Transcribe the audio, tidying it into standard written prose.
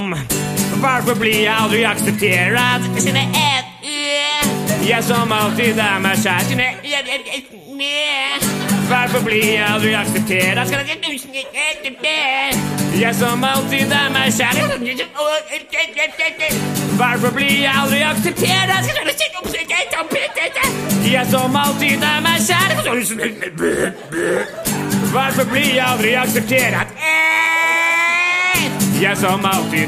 om. Varför blir jag aldrig accepterad? Jag som alltid är mig kär. Varför blir jag aldrig accepterad? Jag som alltid är mig kär. Varför blir jag aldrig accepterad? Jag som alltid är mig kär. Varför blir jag aldrig accepterad? Jag som alltid